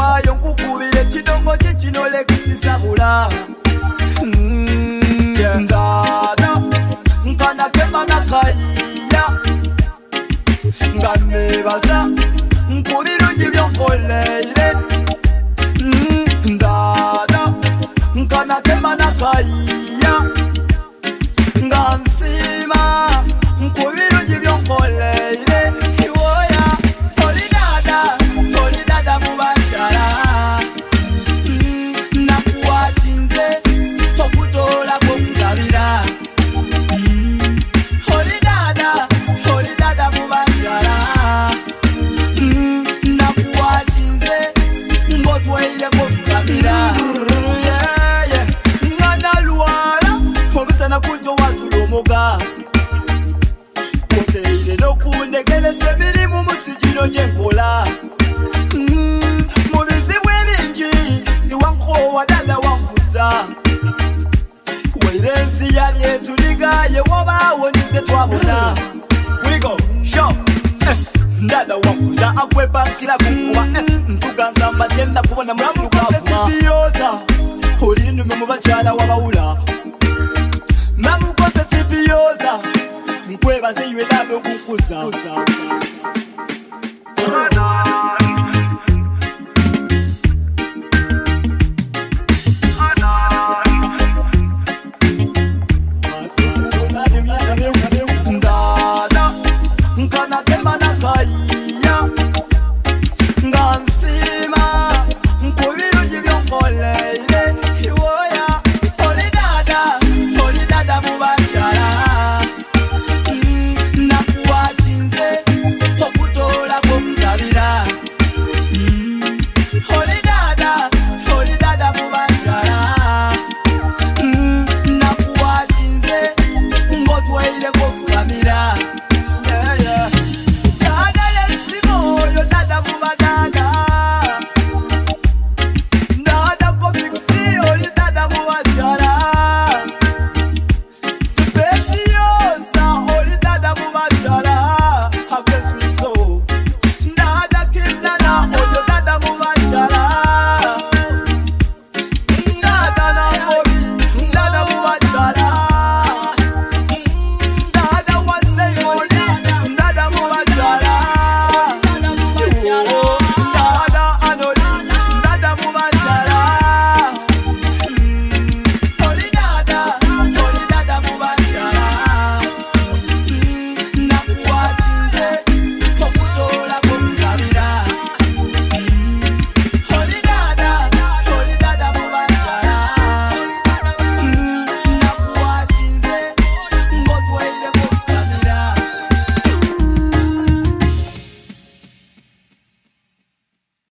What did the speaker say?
wayo nkukubire kidongo kikinole kisisabula ndada nkana kemana kaiya nganebaza nkubirungi byonkoleire ndada nkana kemana kaiya ngansima nkubirungi byonkoleire iwoya oli dada mubashara nakuwakinze okutola kokusabira oli dada mubashara nakuwakinze ngotweire kofukamira nganalwala obusana kunjo wasula omuga koteire nokundegeresa emirimu musigiro gyenkola mu bizibu ebingi ziwankowa dada wankuza waire ensi yali etuligaye wobaawo nize twabona wigo sho dada wankuza akwepankira kukuba ntuganza mbatyenda kubona